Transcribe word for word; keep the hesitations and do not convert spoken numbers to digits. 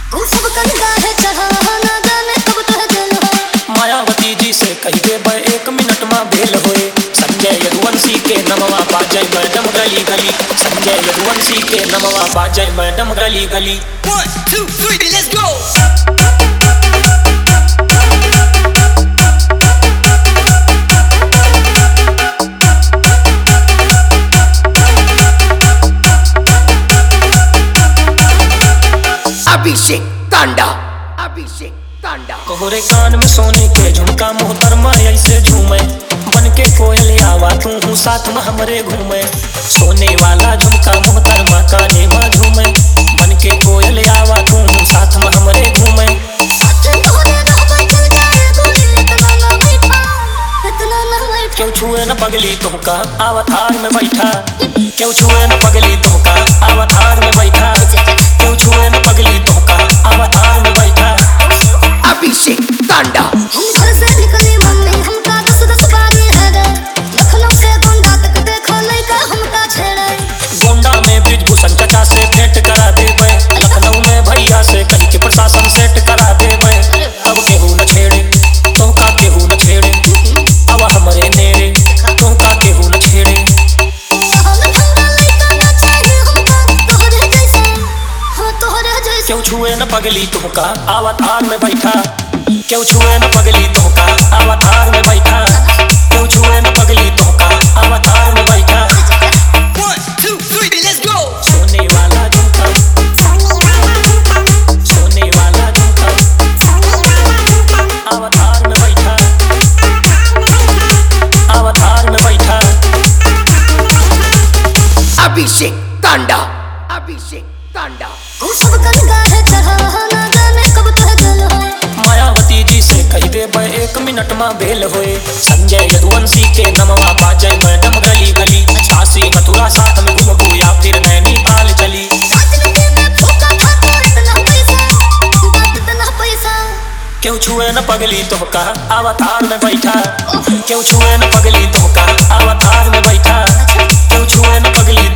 मायावती जी से कही दे एक मिनट में भेल होए। संजय यदुवंशी के नमवा बाजय मैडम गली गली। संजय यदुवंशी के नमवा बाजय मैडम गली गली। One, two, three, let's go! Abhishek तांडा, अभिषेक तांडा। तोहरे कान में सोने के झुमका मोहतरमा ऐसे झूमे। बन के कोयल आवा तू हूँ साथ में हमरे घूमे। सोने वाला झुमका मोहतरमा काने में झूमे। बन के कोयल आवा तू हूँ साथ में हमरे घूमे। क्यों छुए न पगली तुमका अवतार में बैठा। क्यों छुए न पगली तुमका अवतार में बैठा। क्यों छुए न पगली तुमका अवतार में बैठा। अभिषेक तांडा। हम घर से निकली मम्मी हमका दस दस बारी है रे। लखनऊ से गोंडा तक देखो लइका हमका छेड़े। गोंडा में ब्रिजभूषण चाचा से भेंट करा देबे। लखनऊ में भैया से कही के प्रशासन सेट करा देबे। अब केहू न छेड़े तुमका केहू न छेड़े। अब हमरे नेड़े तुमका केहू न छेड़े। क्यों छुए न पगली तुमका अवतार में बैठा। क्यों छुए न पगली तुमका अवतार में बैठा। क्यों छुए न पगली तुमका अवतार में बैठा। One, two, three, let's go! सोने वाला झुमका सोने वाला झुमका अवतार में बैठा। अवतार में बैठा। अभिषेक तांडा, अभिषेक तांडा। मायावती जी से कही दे एक मिनट में भेल होए। संजय यदुवंशी के नमवा बाजय मैडम गली गली। काशी मथुरा साथ में घूमबू या फिर नैनीताल चली। क्यों छुए न पगली तुमका अवतार में बैठा। क्यों छुए न पगली तुमका अवतार में बैठा। क्यों छुए न पगली